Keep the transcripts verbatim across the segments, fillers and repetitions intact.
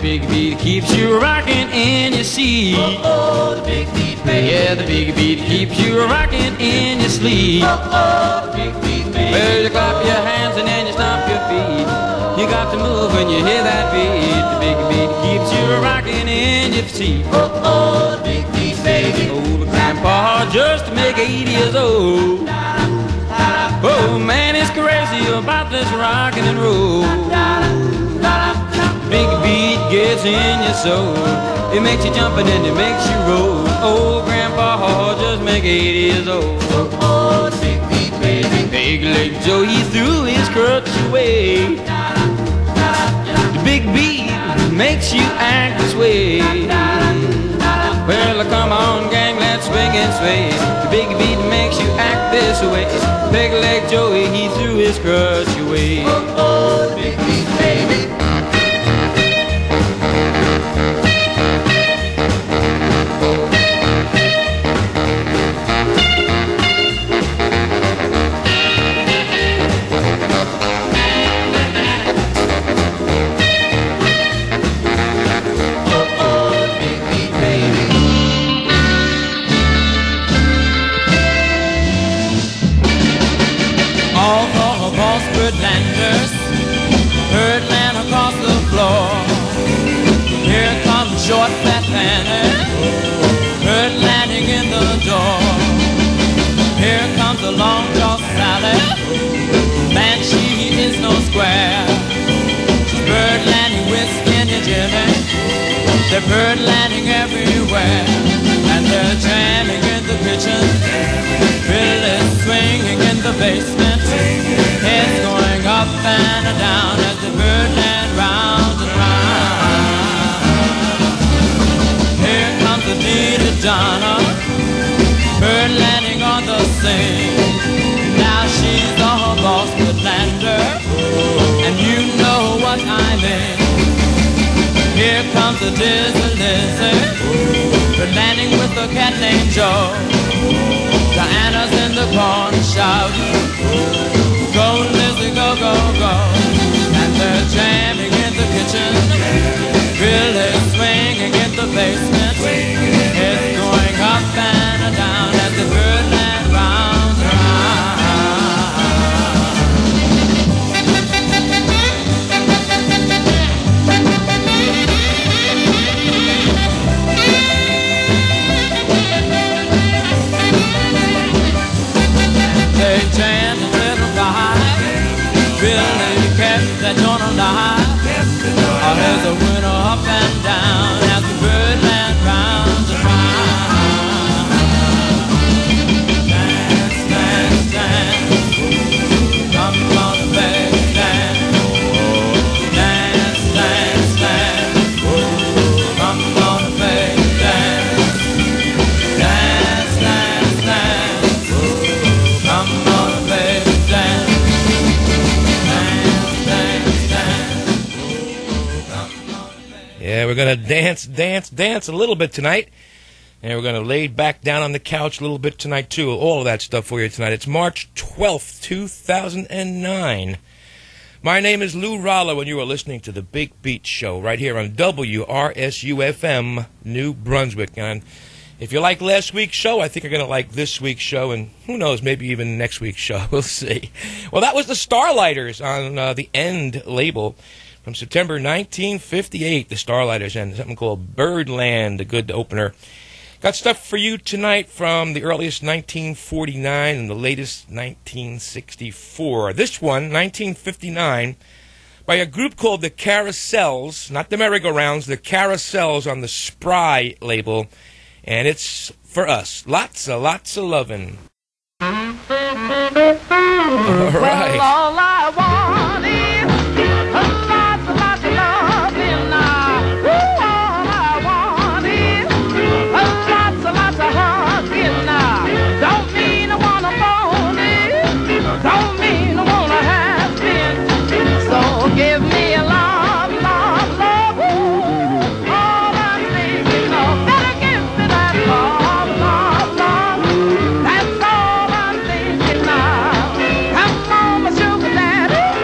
big beat keeps you rocking in your seat. Oh, oh, the big beat, baby. Yeah, the big beat keeps you rocking in your sleep. Oh, oh, the big beat, baby. Well, you clap your hands and then you stomp your feet. You got to move when you hear that beat. The big beat keeps you rocking in your seat. Oh, oh, the big beat, baby. Old grandpa just make eighty years old. Oh, man is crazy about this rockin' and roll. Big beat gets in your soul. It makes you jump and then it makes you roll. Old grandpa just make eighty years old. Oh, oh, the big beat, baby. Big leg Joe, he threw his crutch away. The big beat makes you act this way. Well, come on, gang, let's swing and sway. The big beat makes you act this way. Big leg Joey, he threw his crutch away. Oh, oh, the big beat, baby. Birdlanders, birdland across the floor. Here comes short fat Fanny, birdlanding in the door. Here comes the long jaw Sally, man she is no square. She's birdlanding with Skinny Jimmy, they're birdlanding everywhere. And they're jamming in the kitchen, Billy's swinging in the basement. Heads going up and down as the birdland round and round. Here comes the Dita Donna, birdlanding on the scene. Now she's the boss birdlander, and you know what I mean. Here comes the Dizzy Lizzy, birdlanding with a cat named Joe. Diana's in the corner shouting, go Lizzie, go, go, go. And they're jamming in the kitchen, Billy's swinging in the basement. It's going up and down as the birdland rounds around. They jam a little guy, Billy kept that joint alive. Oh, there's a winner up and down as the birdland rounds and round. Dance, dance, dance, come on, baby, dance. Dance, dance, dance, come on, baby, dance. Dance, dance, dance, come on, baby, dance. Yeah, we're going to dance, dance, dance a little bit tonight. And we're going to lay back down on the couch a little bit tonight, too. All of that stuff for you tonight. It's March twelfth, two thousand nine. My name is Lou Rollo, and you are listening to The Big Beat Show right here on W R S U F M, New Brunswick. And if you like last week's show, I think you're going to like this week's show, and who knows, maybe even next week's show. We'll see. Well, that was the Starlighters on uh, the End label. From September nineteen fifty-eight, the Starlighters, and something called Birdland, a good opener. Got stuff for you tonight from the earliest nineteen forty-nine and the latest nineteen sixty-four. This one, nineteen fifty-nine, by a group called the Carousels, not the merry-go-rounds, the Carousels on the Spry label, and it's for us. Lots of, lots of lovin'. All right. Well, all I want is sugar daddy.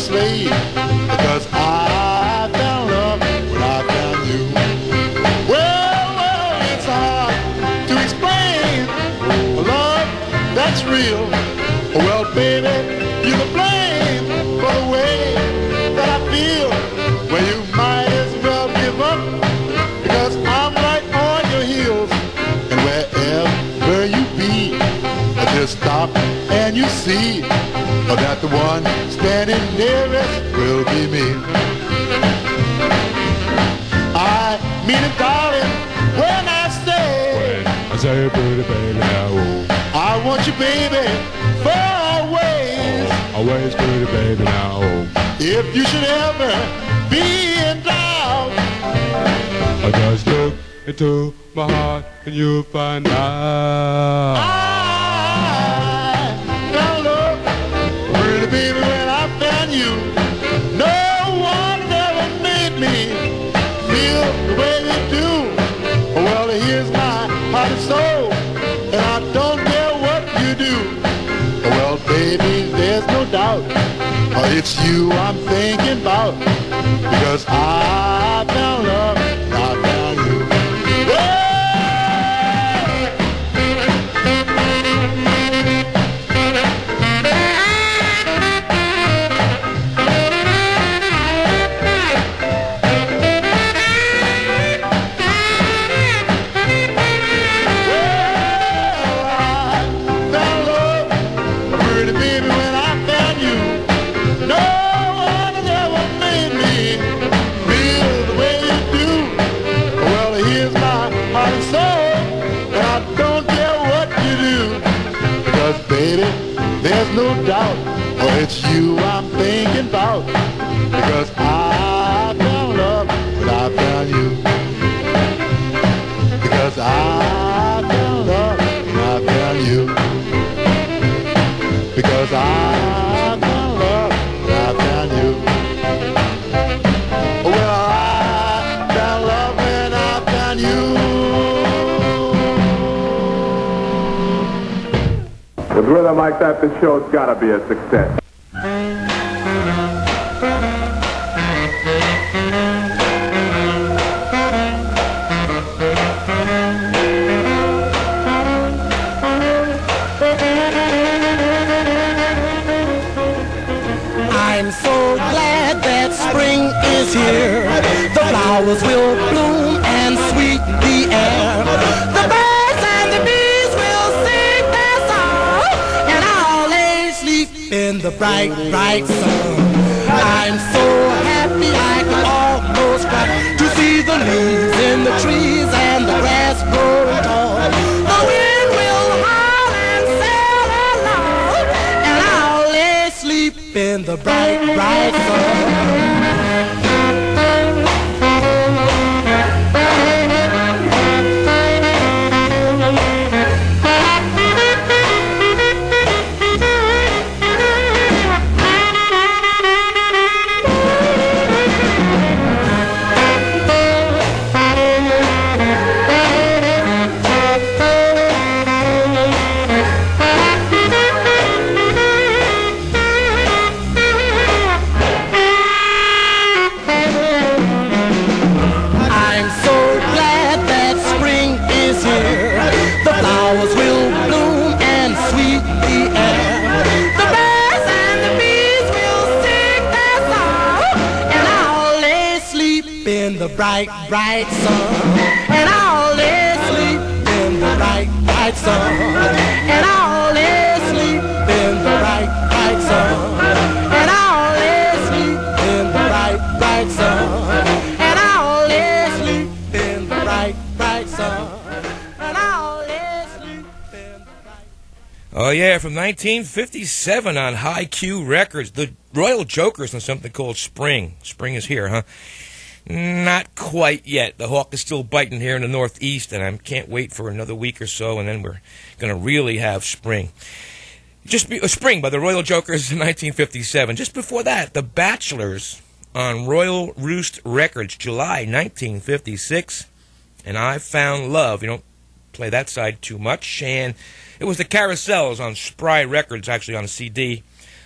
slave, because I found love when I found you. Well, well, it's hard to explain a love that's real. Well, baby, you're to blame for the way that I feel. Well, you might as well give up, because I'm right on your heels. And wherever you be, just stop and you see that the one standing nearest will be me. I mean it, darling, when I say, When I say pretty baby now, I want you, baby, for always. always pretty baby now. If you should ever be in doubt, I just look into my heart and you'll find out. I found love, pretty baby, when I found you. No one ever made me feel the way you do. Well, here's my heart and soul, and I don't care what you do. Well, baby, there's no doubt, uh, it's you I'm thinking about, because I found love, and I found you. Well, there's no doubt, oh, it's you I'm thinking about, because I found love when I found you. Because I found love when I found you. Because I found love when I found you. Well, I found love when I found you. With rhythm like that, this show's gotta be a success. I'm so glad that spring is here. The flowers will bloom and sweet the air. The birds and the bees will sing their song, and I'll lay sleep in the bright, bright sun. I'm so happy I can almost cry to see the leaves in the trees and the grass growing tall. The wind will howl and sail along, and I'll lay sleep in the bright, bright sun. Bright, bright sun, and I'll lay sleep in the bright, bright sun, and I'll lay sleep in the bright, bright sun, and I'll lay sleep in the bright, bright sun, and I'll lay sleep in the bright, bright sun, and I'll lay sleep in the bright. Oh yeah, from nineteen fifty-seven on High Q Records, the Royal Jokers and something called Spring. Spring is here, huh? Not quite yet. The hawk is still biting here in the Northeast, and I can't wait for another week or so, and then we're going to really have spring. Just be, uh, Spring by the Royal Jokers in nineteen fifty-seven. Just before that, The Bachelors on Royal Roost Records, July nineteen fifty-six, and I Found Love. You don't play that side too much, and it was the Carousels on Spry Records, actually on a C D.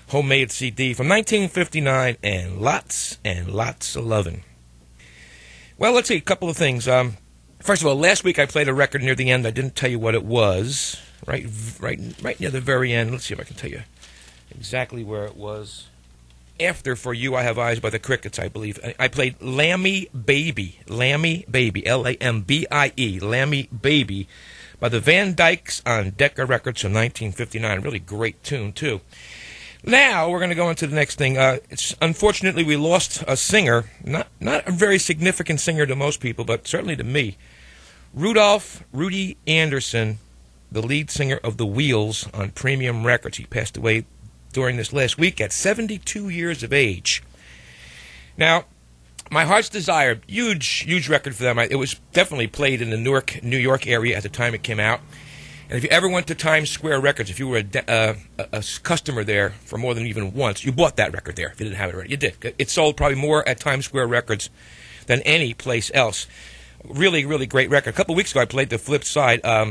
homemade C D from nineteen fifty-nine, and lots and lots of loving. Well, let's see, a couple of things. Um, first of all, last week I played a record near the end. I didn't tell you what it was. Right, right, right near the very end. Let's see if I can tell you exactly where it was. After For You I Have Eyes by the Crickets, I believe. I, I played Lammy Baby. Lammy Baby. L A M B I E. Lammy Baby by the Van Dykes on Decca Records from nineteen fifty-nine. Really great tune, too. Now, we're going to go into the next thing. Uh, it's, unfortunately, we lost a singer. Not, not a very significant singer to most people, but certainly to me. Rudolph Rudy Anderson, the lead singer of The Wheels on Premium Records. He passed away during this last week at seventy-two years of age. Now, My Heart's Desire, huge, huge record for them. I, it was definitely played in the Newark, New York area at the time it came out. And if you ever went to Times Square Records, if you were a, de- uh, a, a customer there for more than even once, you bought that record there if you didn't have it already. You did. It sold probably more at Times Square Records than any place else. Really, really great record. A couple of weeks ago, I played the flip side. Um,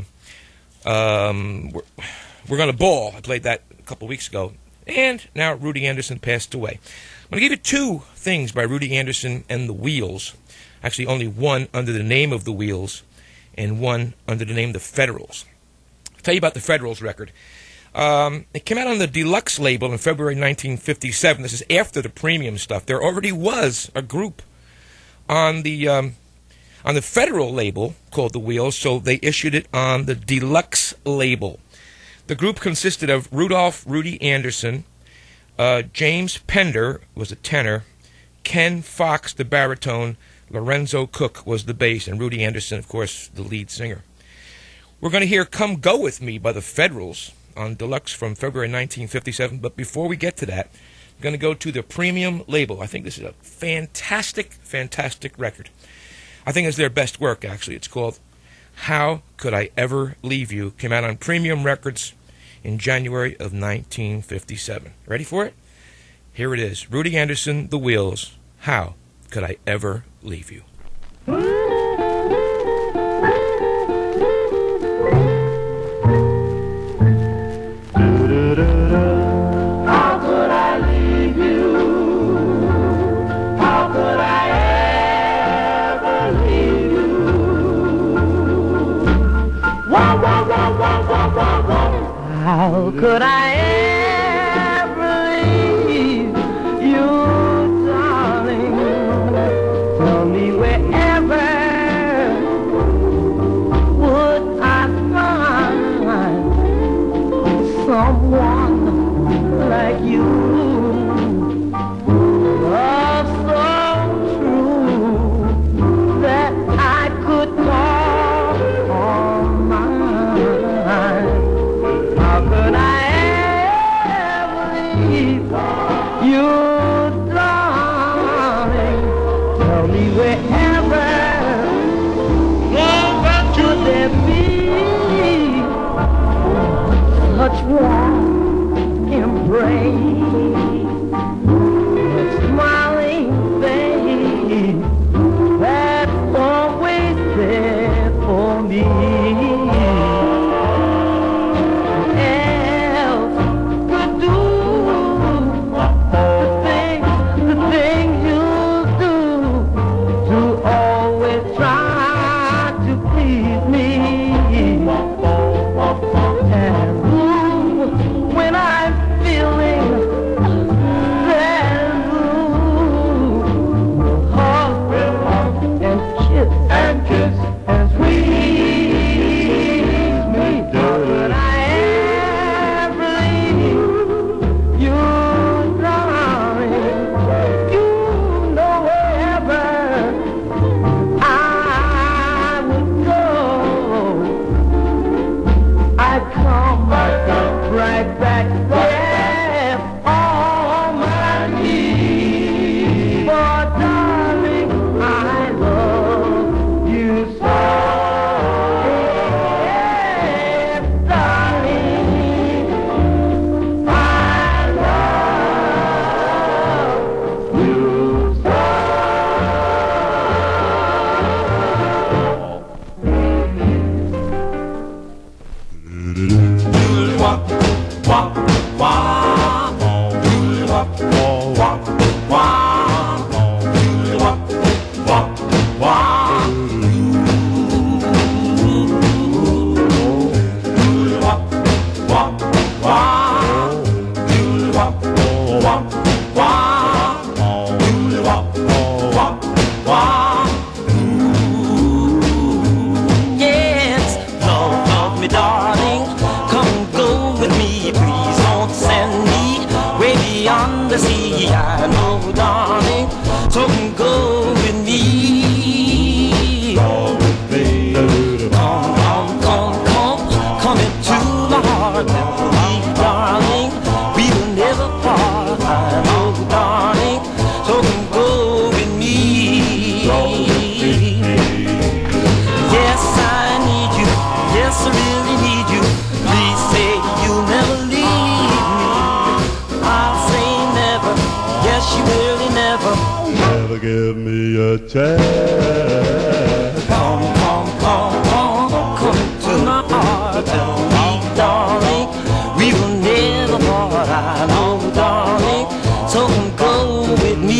um, we're we're going to ball. I played that a couple of weeks ago. And now Rudy Anderson passed away. I'm going to give you two things by Rudy Anderson and The Wheels. Actually, only one under the name of The Wheels and one under the name The Federals. I'll tell you about the Federals record. Um, it came out on the Deluxe label in February nineteen fifty-seven. This is after the premium stuff. There already was a group on the um, on the Federal label called The Wheels, so they issued it on the Deluxe label. The group consisted of Rudolph Rudy Anderson, uh, James Pender was a tenor, Ken Fox the baritone, Lorenzo Cook was the bass, and Rudy Anderson, of course, the lead singer. We're going to hear Come Go With Me by the Federals on Deluxe from February nineteen fifty-seven. But before we get to that, I'm going to go to the premium label. I think this is a fantastic, fantastic record. I think it's their best work, actually. It's called How Could I Ever Leave You? Came out on Premium Records in January of nineteen fifty-seven. Ready for it? Here it is. Rudy Anderson, The Wheels. How Could I Ever Leave You? How could I leave you? How could I ever leave you? Wah, wah, wah, wah, wah, wah, wah. How could I ever leave you, darling? Tell me wherever would I find someone like you? Love so true that I could call on mine. How could I ever leave you, darling? Tell me wherever could there be such warm embrace, a smiling face that's always there for me. Else could do the things, the things you do, to always try to please me. And ooh, when I'm feeling never, never give me a chance. come, come, come, come, come to my heart, tell me, darling, we will never part, I know, darling, so come go with me.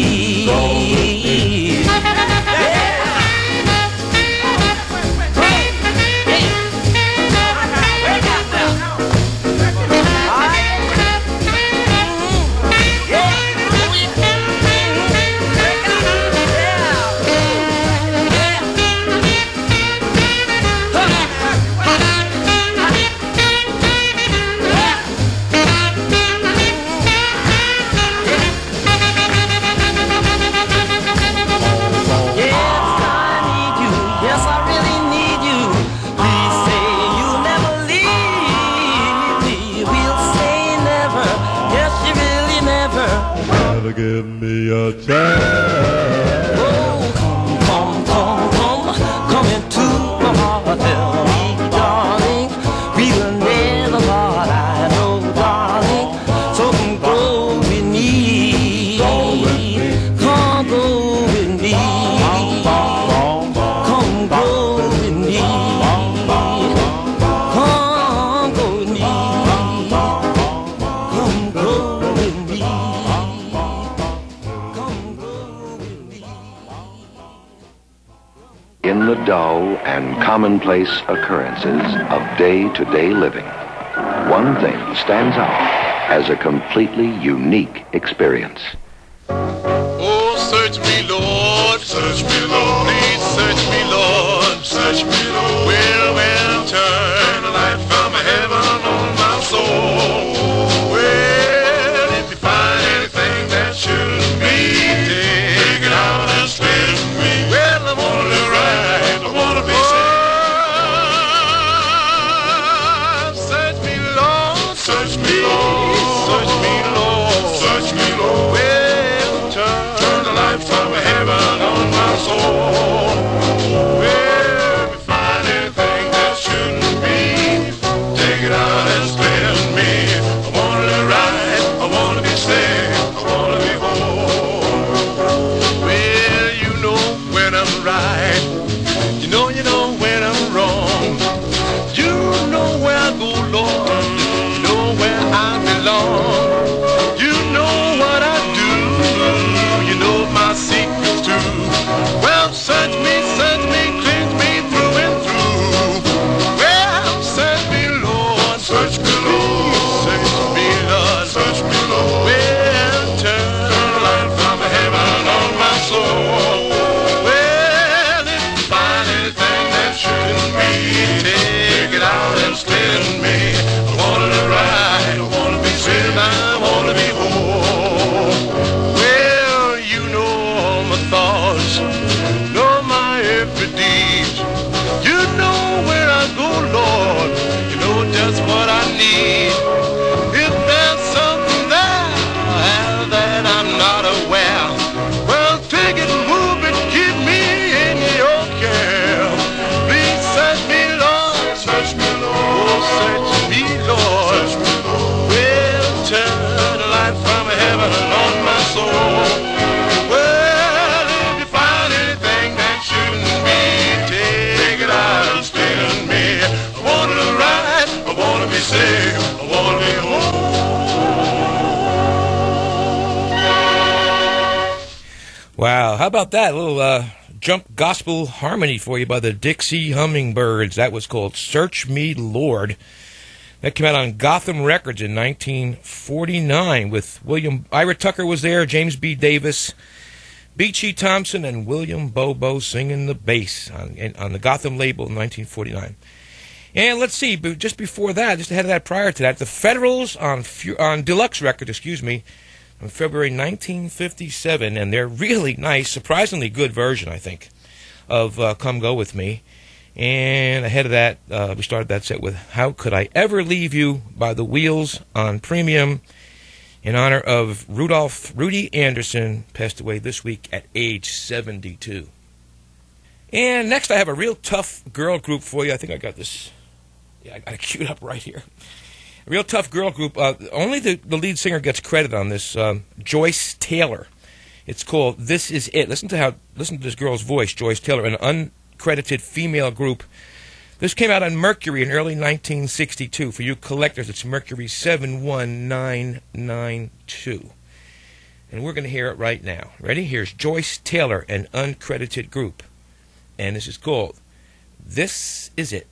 Give me a chance. Oh, come, come, come, come, come into my heart, tell me, darling, we will never part, I know, darling, so come go with me, come go with me, come go with me, come go with me, come go with me. In the dull and commonplace occurrences of day-to-day living, one thing stands out as a completely unique experience. Oh, search me, Lord, search me, Lord, please search me, Lord, search me, Lord. Well, well, turn the light from heaven on my soul. Well, if you find anything that shouldn't be, take it out and spend me. Well, I wanna live right, I wanna be saved. Search me, Lord, search me, Lord, search me, Lord, search me, Lord. Well, turn, turn the light from heaven on my soul. Well, if you find anything that shouldn't be, take it out and spend me. I wanna live right, I wanna be saved, I wanna be whole. Well, you know when I'm right, you know, you know when I'm wrong. You know where I go, Lord, you know where I belong. You know what I do, you know my secrets too. Well, search me, search me, cleanse me through and through. Well, search me, Lord, search me, Lord, search me, Lord, search me, Lord. Well, turn the light from heaven on my soul. Well, if you find anything that shouldn't be, take it out and spend me. I wanna live right, I wanna be saved, I wanna be whole. Well, you know all my thoughts, know my every deed. You know where I go, Lord, you know just what I need. If there's something there that I'm not aware, well, take it, move it, keep me in your care. Please search me, Lord, search me, Lord, oh, search me, Lord. Search me, Lord. Well, turn the light from heaven on my soul. Well, if you find anything that shouldn't be, take it out and spend me. I wanna live right, I wanna be saved, I wanna be whole. Wow, how about that? A little uh, jump gospel harmony for you by the Dixie Hummingbirds. That was called Search Me, Lord. That came out on Gotham Records in nineteen forty-nine with William... Ira Tucker was there, James B. Davis, Beachy Thompson, and William Bobo singing the bass on, on the Gotham label in nineteen forty-nine. And let's see, but just before that, just ahead of that, prior to that, the Federals on, on Deluxe Records, excuse me, in February nineteen fifty-seven, and they're really nice, surprisingly good version, I think, of uh, Come Go With Me. And ahead of that, uh, we started that set with How Could I Ever Leave You by the Wheels on Premium in honor of Rudolph Rudy Anderson, passed away this week at age seventy-two. And next I have a real tough girl group for you. I think I got this, yeah, I got it queued up right here. A real tough girl group. Uh, only the, the lead singer gets credit on this, um, Joyce Taylor. It's called This Is It. Listen to how listen to this girl's voice, Joyce Taylor, an uncredited female group. This came out on Mercury in early nineteen sixty-two. For you collectors, it's Mercury seven one nine nine two. And we're going to hear it right now. Ready? Here's Joyce Taylor, an uncredited group. And this is called This Is It.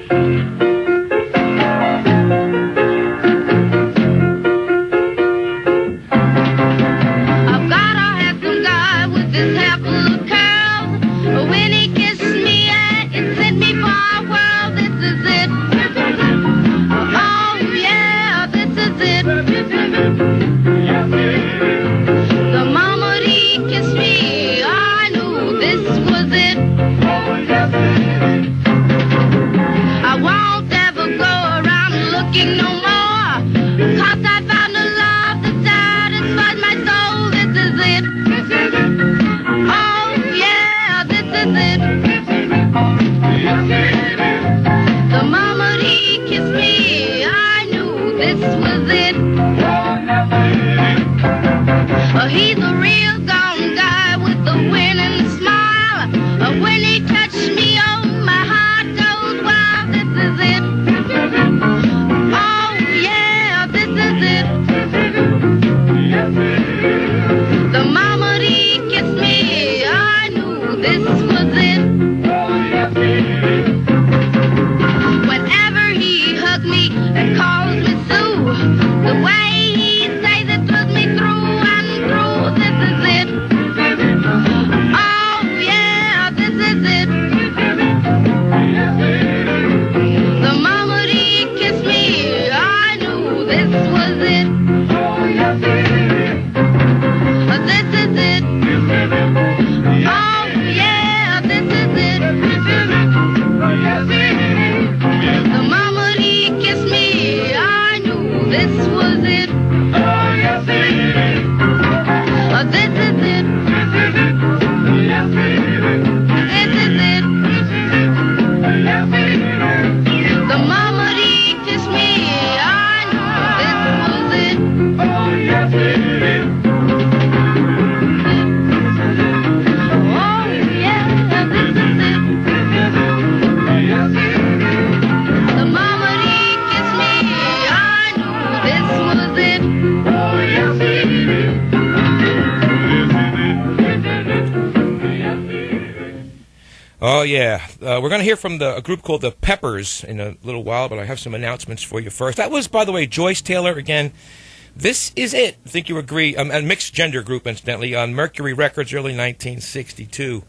Oh, yeah. Uh, we're going to hear from the, a group called the Peppers in a little while, but I have some announcements for you first. That was, by the way, Joyce Taylor. Again, This Is It. I think you agree. Um, a mixed gender group, incidentally, on Mercury Records, early nineteen sixty-two.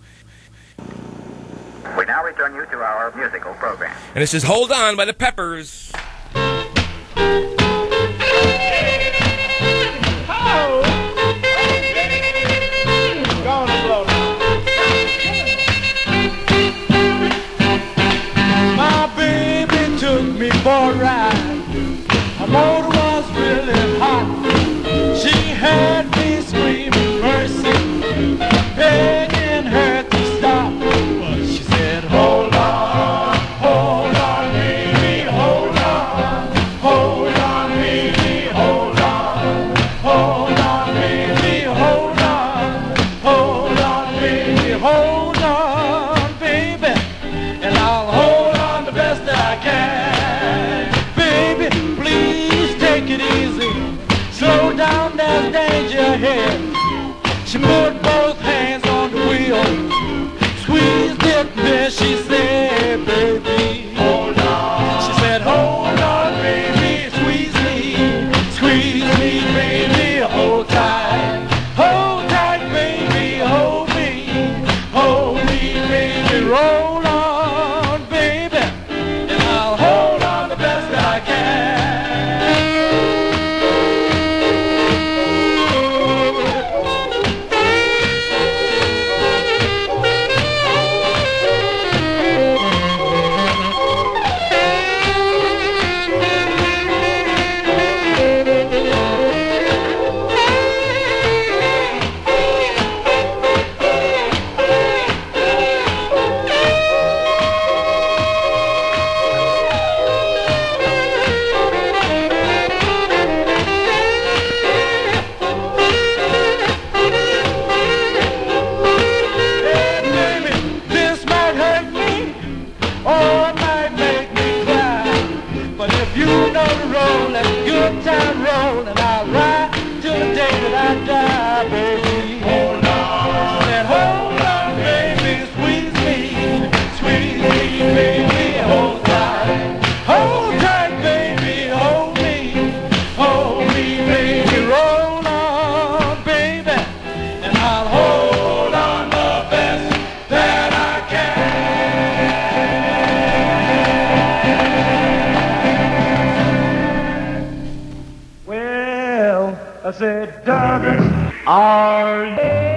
We now return you to our musical program. And this is Hold On by the Peppers. For a ride, her motor was really hot. She had me screaming mercy, begging her to stop. But she said, hold on, hold on, baby, hold on, hold on, baby, hold on, hold on, baby, hold on, hold on, baby, hold on, baby, and I'll hold on the best that I can. Slow down, there's danger ahead. She put both hands on the wheel, squeezed it, then she said, baby, hold on. She said, hold on, baby, squeeze me, squeeze me, baby, hold tight. Hold tight, baby, hold me, hold me, baby, roll on, baby, and I'll hold on the best that I can. I'll hold on the best that I can. Well, I said, darling, are you?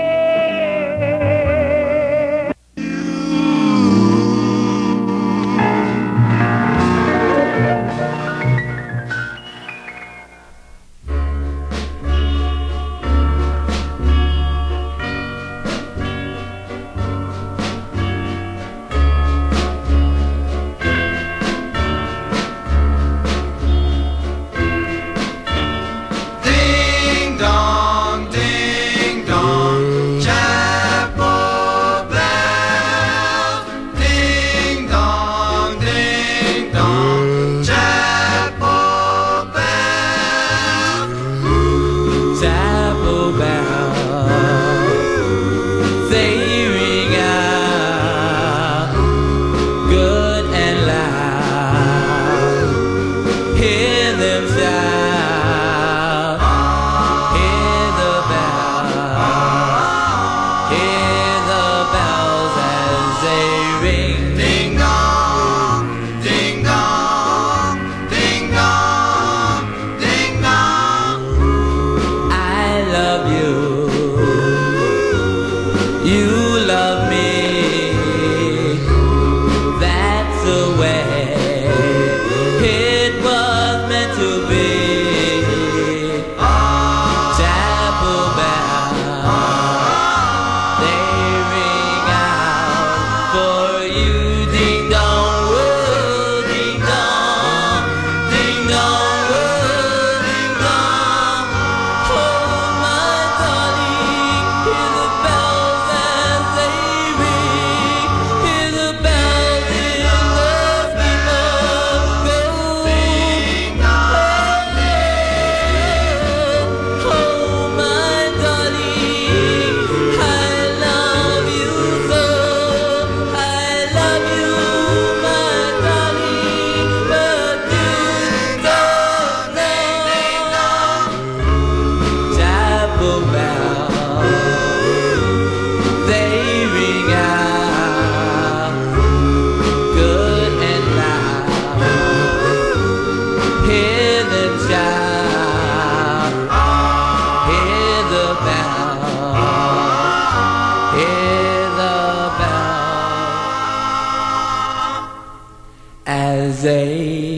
Ding dong, ding dong, chapel bell. Ding dong, ding dong, chapel bell. Chapel bell, they ring out good and loud. Hear them shout, hear the bells, hear the bells as they ring. Ding dong, ding dong, ding dong, ding dong. I love you, you love me, that's the way it was meant to be. Chapel bell, they ring out for you. Ding dong, whoa, ding dong, ding dong, whoa, ding dong. Oh my darling, hear the bells as they ring. Hear the bells in the steeple go. Oh my darling, I love you so. I love you, my darling, but you don't know. Chapel bell, they ring out good and loud. Hear them shout, hear the bell, hear the bell as they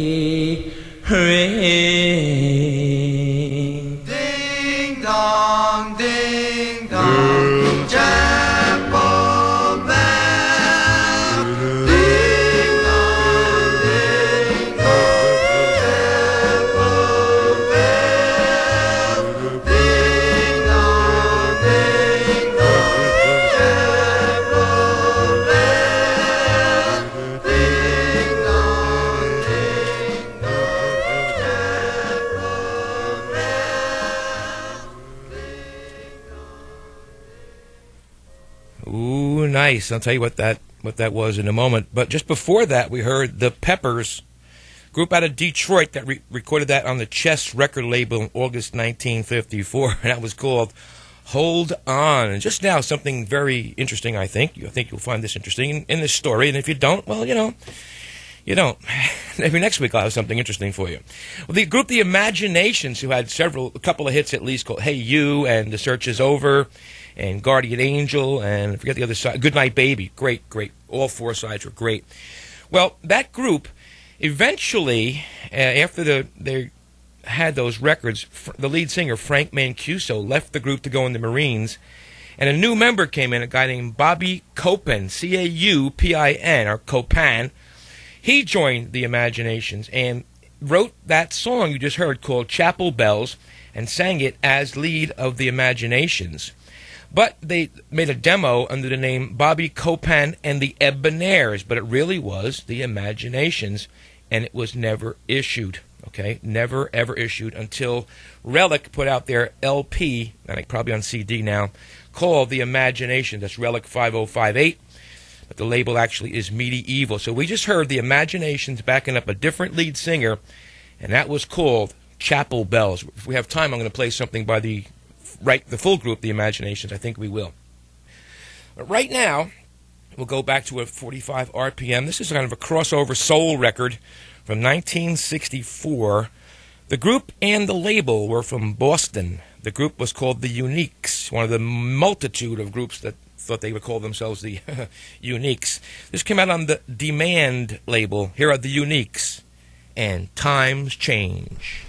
ring. Ding dong, ding dong, chapel bell. Ding dong, ding dong, chapel bell. Ding dong, ding dong, chapel bell. Ding dong, ding dong, chapel bell. Ooh, nice. I'll tell you what that what that was in a moment. But just before that, we heard the Peppers, group out of Detroit that re- recorded that on the Chess record label in August nineteen fifty-four, and that was called Hold On. And just now, something very interesting, I think. I think you'll find this interesting in, in this story, and if you don't, well, you know, you don't. Maybe next week I'll have something interesting for you. Well, the group The Imaginations, who had several, a couple of hits at least, called Hey You and The Search Is Over, and Guardian Angel, and I forget the other side, Goodnight Baby. Great, great. All four sides were great. Well, that group, eventually, uh, after the they had those records, fr- the lead singer, Frank Mancuso, left the group to go in the Marines, and a new member came in, a guy named Bobby Copin, C A U P I N, or Copan. He joined the Imaginations and wrote that song you just heard called Chapel Bells and sang it as lead of the Imaginations. But they made a demo under the name Bobby Copan and the Ebonairs, but it really was the Imaginations, and it was never issued, okay? Never, ever issued until Relic put out their L P, I think probably on C D now, called The Imagination. That's Relic five oh five eight. But the label actually is Medieval. So we just heard the Imaginations backing up a different lead singer, and that was called Chapel Bells. If we have time, I'm going to play something by the write the full group, the Imaginations. I think we will. But right now, we'll go back to a forty-five R P M. This is kind of a crossover soul record from nineteen sixty-four. The group and the label were from Boston. The group was called the Uniques, one of the multitude of groups that thought they would call themselves the Uniques. This came out on the Demand label. Here are the Uniques, and Times Change.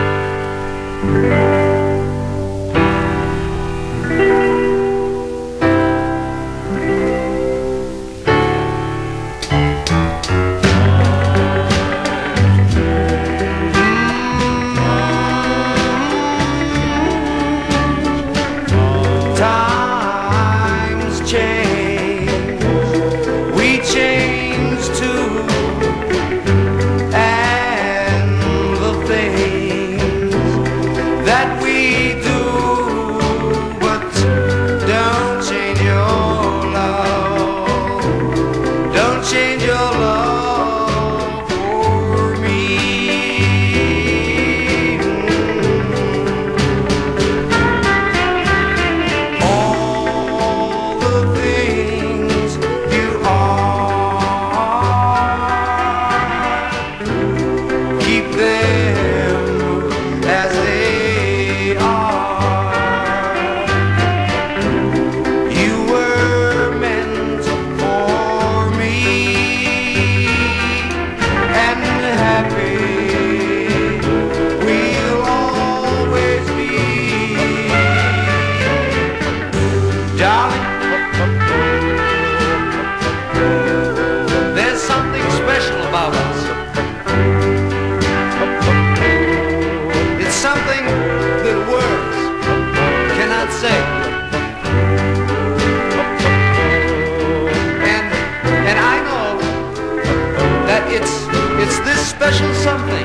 Special something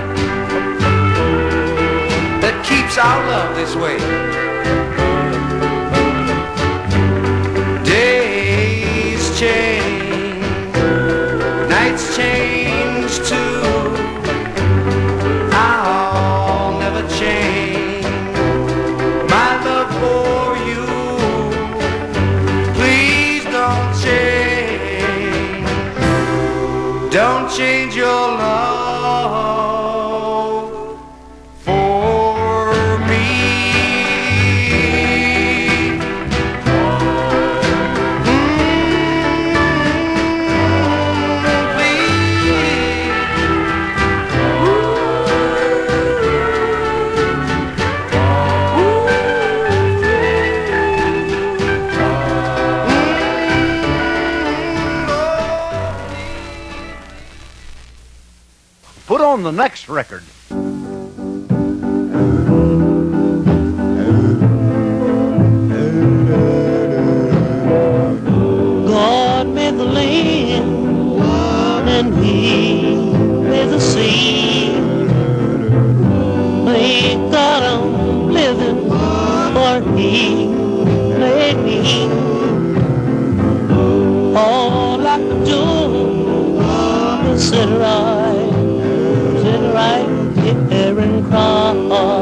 that keeps our love this way. Days change, nights change too. I'll never change my love for you. Please don't change, don't change your love. Put on the next record. God made the land and He made the sea. He got on living, for He made me. All I could do was sit right, sit right here and cry.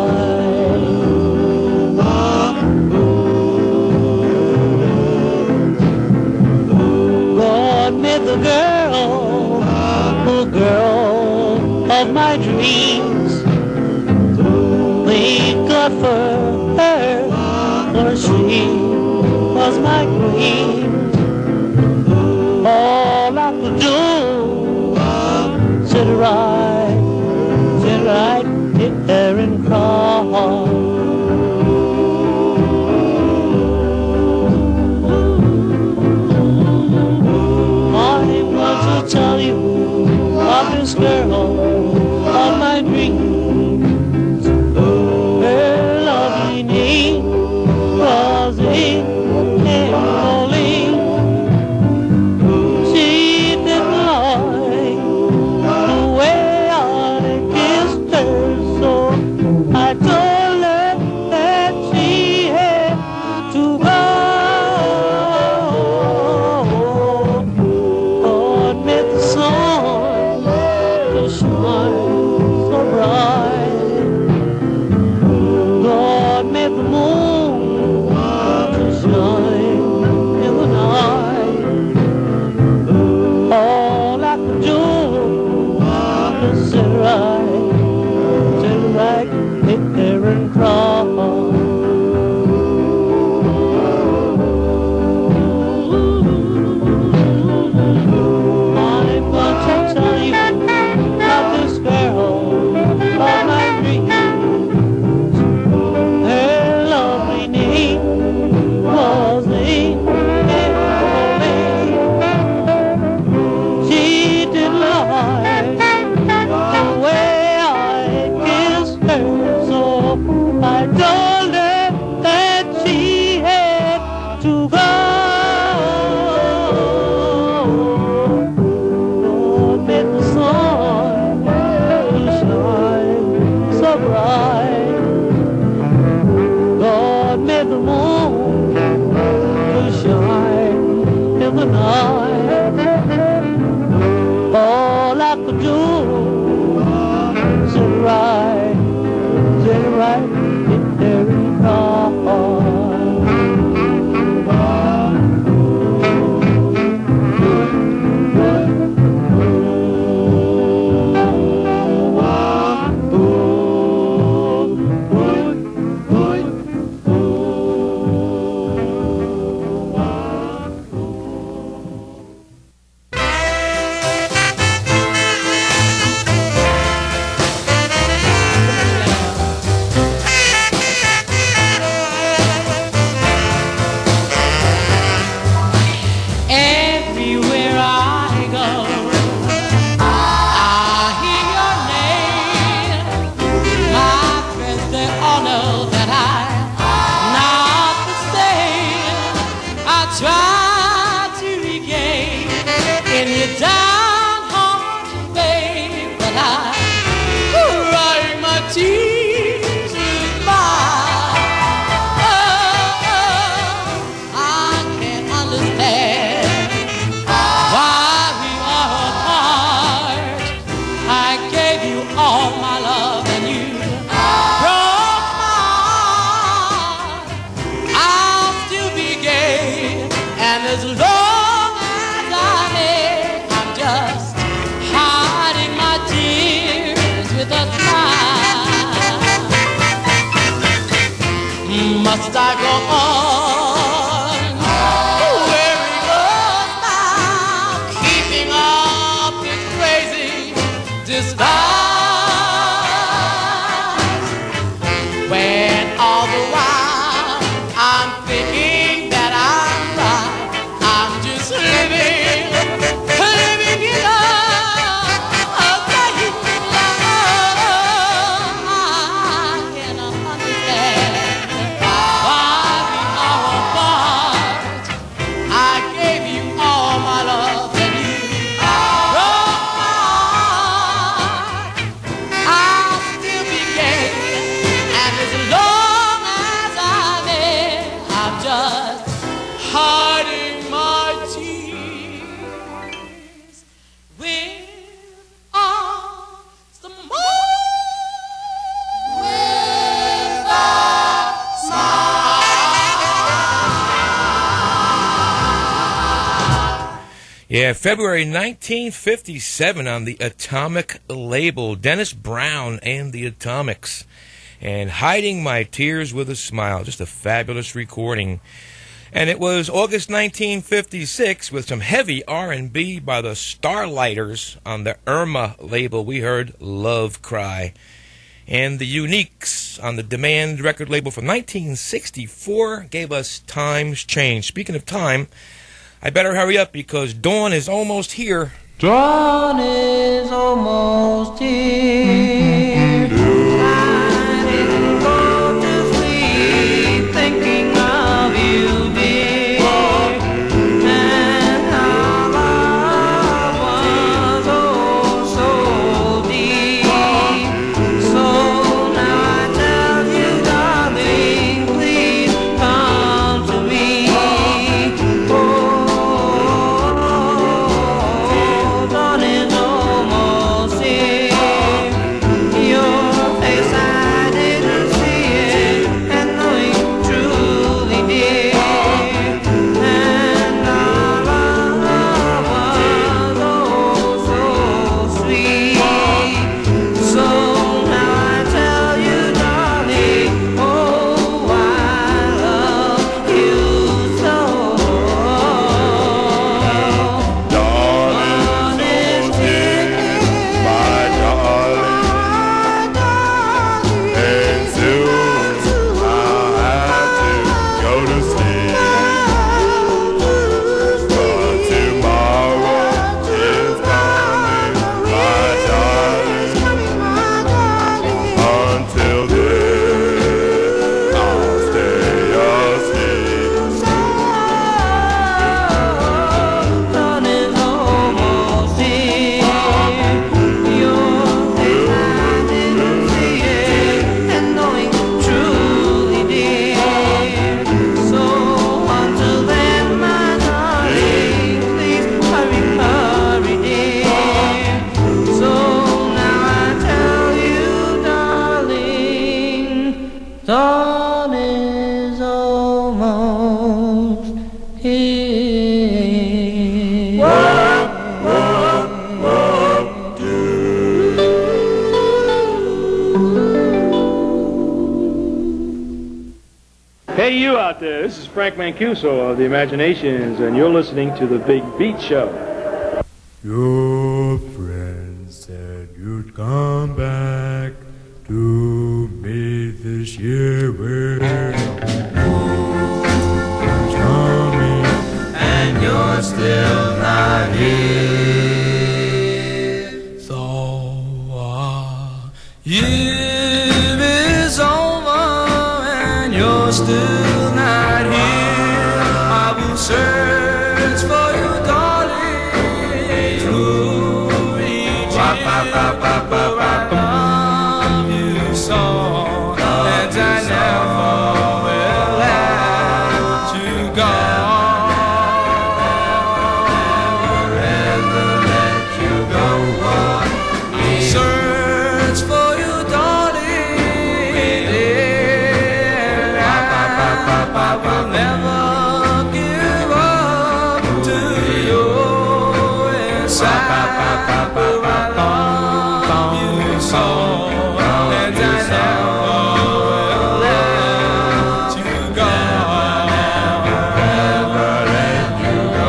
God made the girl, the girl of my dreams. Thank God for her, for she was my queen. All I could do, sit right, sit right here and cry. Tell you of this girl of my dreams. Her lovely name was Emily. to go. Lord, make the sun shine so bright. Lord, make the moon shine in the night. All I could do is sit right, sit right in there in the car. Must I go on wearing a smile, keeping up this crazy disguise, when all the while I'm thinking that I'm right? I'm just living, living in a, a life I cannot understand. Yeah, February nineteen fifty-seven on the Atomic label, Dennis Brown and the Atomics, and Hiding My Tears with a Smile, just a fabulous recording. And it was August nineteen fifty-six with some heavy R and B by the Starlighters on the Irma label. We heard Love Cry. And the Uniques on the Demand record label from nineteen sixty-four gave us Times Change. Speaking of time, I better hurry up because dawn is almost here. Dawn is almost here. I didn't go to sleep thinking of you, dear, and how our love was oh so deep. So now I tell you, darling, please come to me. Oh, dawn is almost here. Frank Mancuso of the Imaginations, and you're listening to The Big Beat Show. Your friend said you'd come back to me this year. Where tell me, and you're still not here. So our year is over and you're still not here. I will search for you, darling, through each year. I love you so, and I never will let you go. Never let you go. Search for you, darling. Yeah. I will never give up to you. Yes, I will. I love you so, and I never will let you go. Never let you go.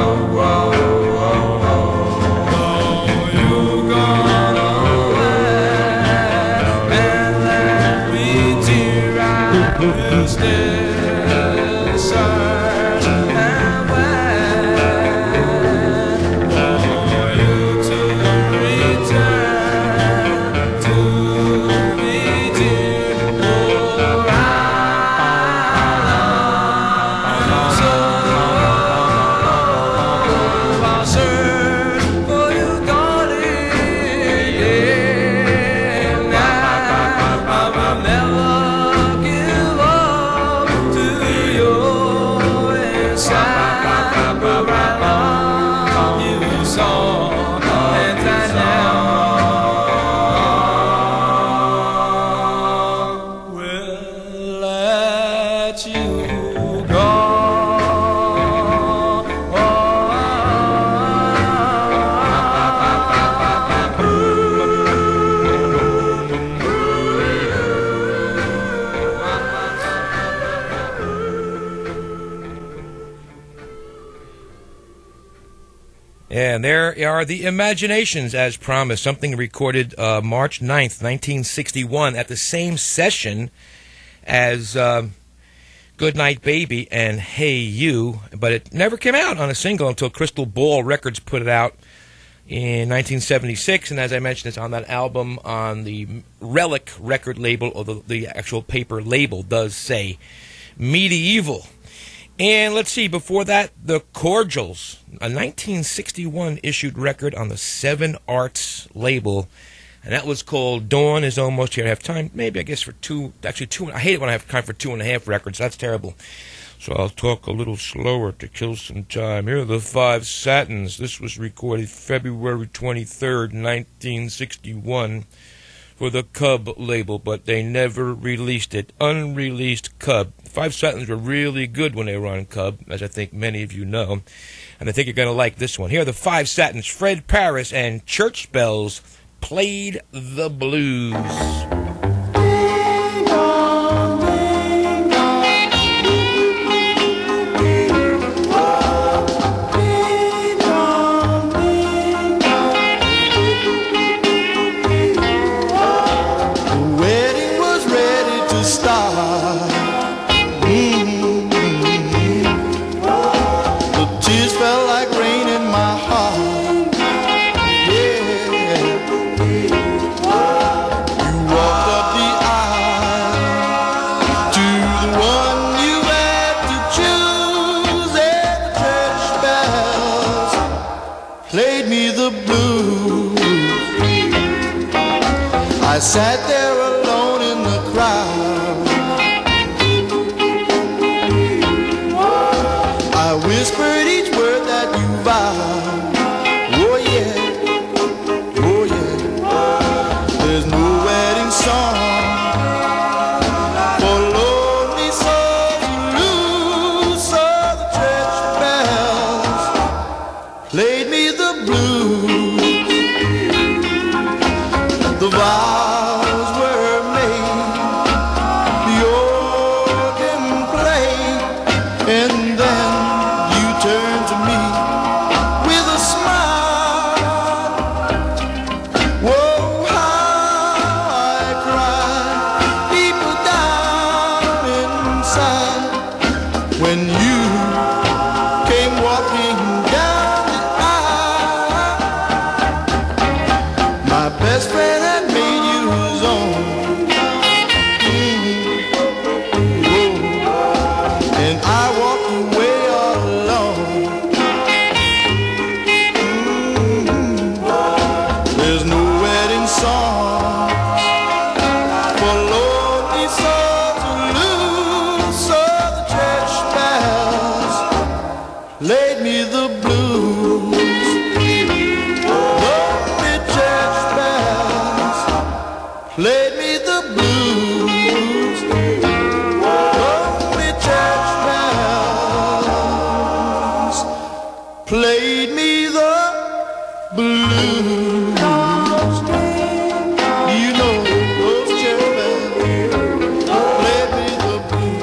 Oh, you gone away and left me dear. I will still search and wait for you to return to me, dear. For I love you so. I'll search for you, darling. Yeah, I will never give up to you. Yes, I will. I love you so, and I never will let you go. And there are the Imaginations, as promised. Something recorded uh, March ninth, nineteen sixty-one, at the same session as uh, Goodnight Baby and Hey You, but it never came out on a single until Crystal Ball Records put it out in nineteen seventy-six, and as I mentioned, it's on that album on the Relic record label, or the, the actual paper label does say Medieval. And let's see, before that, The Cordials, a nineteen sixty-one issued record on the Seven Arts label, and that was called Dawn Is Almost Here. I have time, maybe, I guess, for two, actually two, I hate it when I have time for two and a half records. That's terrible. So I'll talk a little slower to kill some time. Here are the Five Satins. This was recorded February twenty-third, nineteen sixty-one, for the Cub label, but they never released it. Unreleased Cub. Five Satins were really good when they were on Cub, as I think many of you know, and I think you're going to like this one. Here are the Five Satins. Fred Paris and Church Bells Played the Blues. I sat there alone in the crowd. I whispered each word that you vowed. Oh yeah, oh yeah. There's no wedding song for lonely souls who lose. So the church bells played me the blues. The vows were made, the organ played, and played me the blues. The church bells played me the blues. The church bells played me the blues. You know those church bells played me the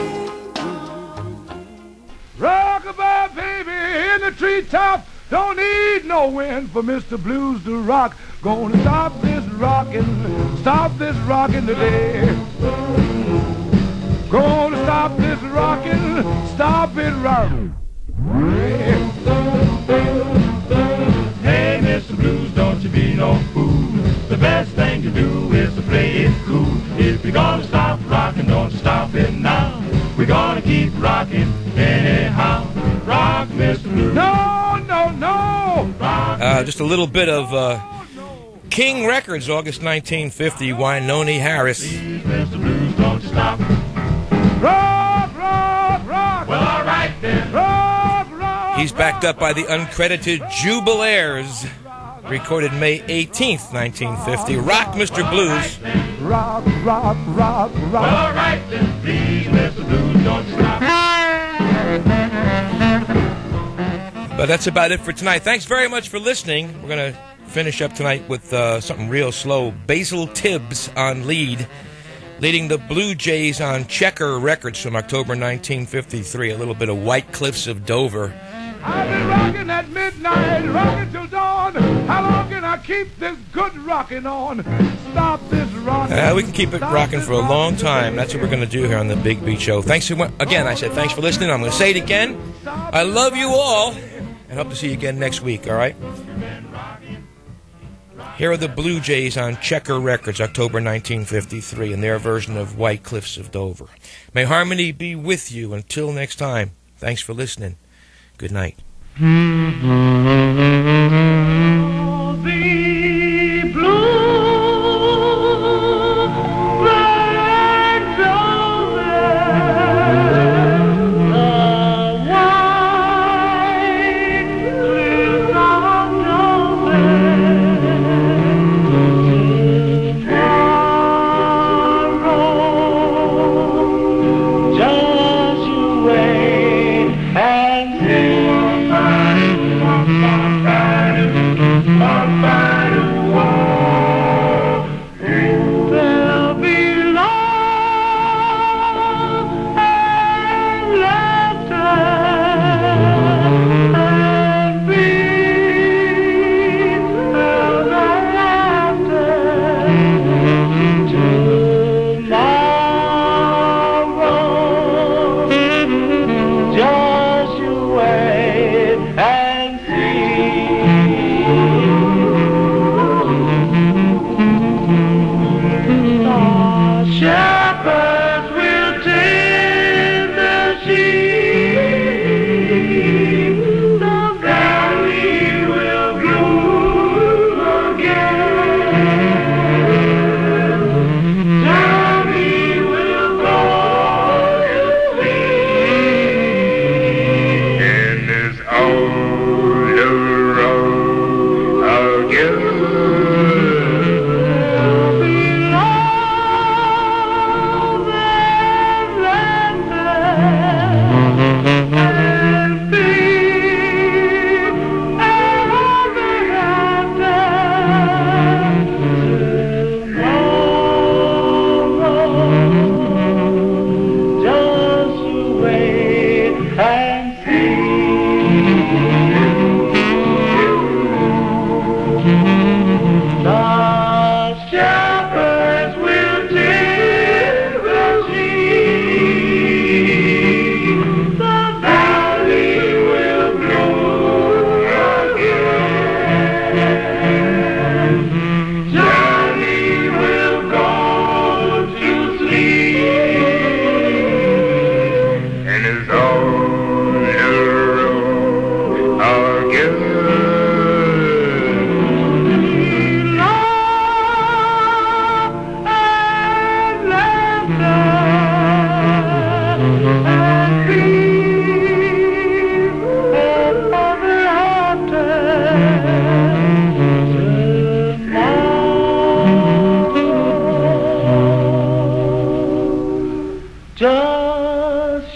blues. Rockabye baby in the treetop, don't need no wind for Mister Blues to rock. Gonna stop this rockin', stop this rockin' today. Gonna stop this rockin', stop it rockin'. Hey, Mister Blues, don't you be no fool. The best thing to do is to play it cool. If you're gonna stop rockin', don't you stop it now. We're gonna keep rockin' anyhow. Rock, Mister Blues. No, no, no. Uh, just a little bit of uh, King Records, August nineteen fifty, Wynonie Harris. Mister Blues, don't you stop. Rock, rock, rock. Well, all right then. Rock, rock. He's backed up by the uncredited Jubilaires, recorded May eighteenth, nineteen fifty. Rock, Mister Blues. Rock, rock, rock, rock. Well, all right then, please, Mister Blues, don't you stop. But that's about it for tonight. Thanks very much for listening. We're going to finish up tonight with uh, something real slow. Basil Tibbs on lead, leading the Blue Jays on Checker Records from October nineteen fifty-three. A little bit of White Cliffs of Dover. I've been rocking at midnight, rocking till dawn. How long can I keep this good rocking on? Stop this rocking. Uh, we can keep it rocking for a long time. That's what we're going to do here on the Big Beat Show. Thanks for, again, I said thanks for listening. I'm going to say it again. I love you all, and hope to see you again next week, all right? Here are the Blue Jays on Checker Records, October nineteen fifty-three, and their version of White Cliffs of Dover. May harmony be with you until next time. Thanks for listening. Good night. The blue birds over the white cliffs of Dover. Tomorrow, just you wait and see. There'll be love and laughter and peace ever after. Tomorrow, just you wait and shepherds will tend the sheep, the valley will bloom again, Johnny will go to sleep in this old road again. Just you wait and see.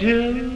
till